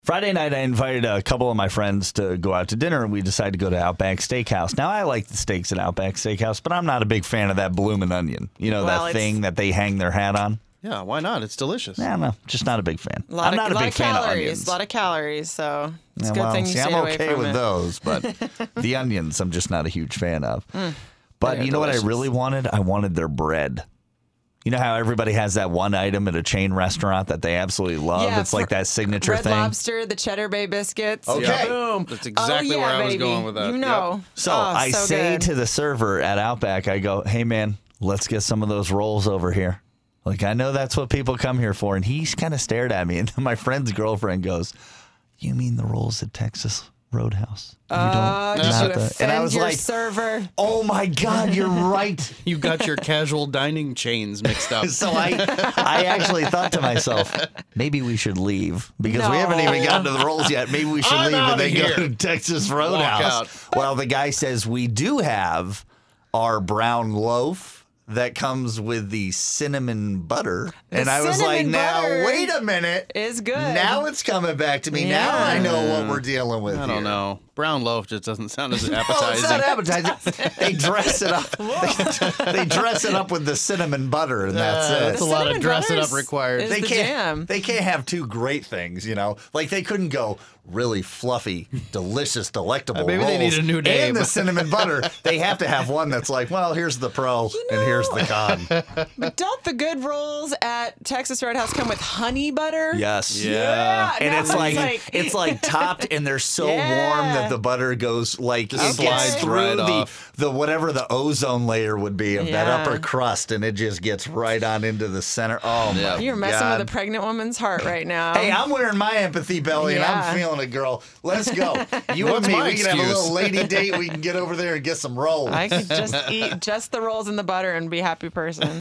Friday night, I invited a couple of my friends to go out to dinner, and we decided to go to Outback Steakhouse. Now, I like the steaks at Outback Steakhouse, but I'm not a big fan of that bloomin' onion. You know, that thing that they hang their hat on? Yeah, why not? It's delicious. Yeah, no, just not a big fan. I'm not a big fan of onions. A lot of calories, so it's a Yeah, good thing you stayed I'm away okay from with it. those, but the onions, I'm just not a huge fan of. But They're you know what delicious. I really wanted? I wanted their bread. You know how everybody has that one item at a chain restaurant that they absolutely love? Yeah, It's like that signature Red thing. Lobster, the Cheddar Bay biscuits. Okay. Boom. That's exactly where I was going with that. You know. So Oh, I so say good. to the server at Outback, I go, hey, man, let's get some of those rolls over here. Like, I know that's what people come here for. And he kind of stared at me. And then my friend's girlfriend goes, you mean the rolls at Texas Roadhouse? Did you offend and I was your like, server? oh, my God, you're right. You got your casual dining chains mixed up. So I actually thought to myself, maybe we should leave because we haven't even gotten to the rolls yet. Maybe we should I'm leave and outta then go here. to Texas out. Roadhouse. Well, the guy says we do have our brown loaf that comes with the cinnamon butter. And I was like, cinnamon now, butter wait a minute. is good. Now it's coming back to me. Yeah. Now I know what we're dealing with I don't here. know. Brown loaf just doesn't sound as Oh, appetizing. it's not appetizing. They dress it up. They dress it up with the cinnamon butter, and that's it. That's a lot of Cinnamon dressing up butter required. is They the can't. jam. They can't have two great things, you know. Like they couldn't go really fluffy, delicious, delectable. Maybe they rolls need a new name. And the cinnamon butter. They have to have one that's like, well, here's the pro and here's the con. But don't the good rolls at Texas Roadhouse come with honey butter? Yes. Yeah. And now it's like it's like topped, and they're so warm that the butter goes like it slides gets through right the off. whatever the ozone layer would be of that Yeah. upper crust, and it just gets right on into the center. Oh Yeah. my You're messing God. with a pregnant woman's heart right now. Hey, I'm wearing my empathy belly and Yeah. I'm feeling it, girl. Let's go. You and What's me, my we can have a excuse? little lady date. We can get over there and get some rolls. I could just eat just the rolls and the butter and be a happy person.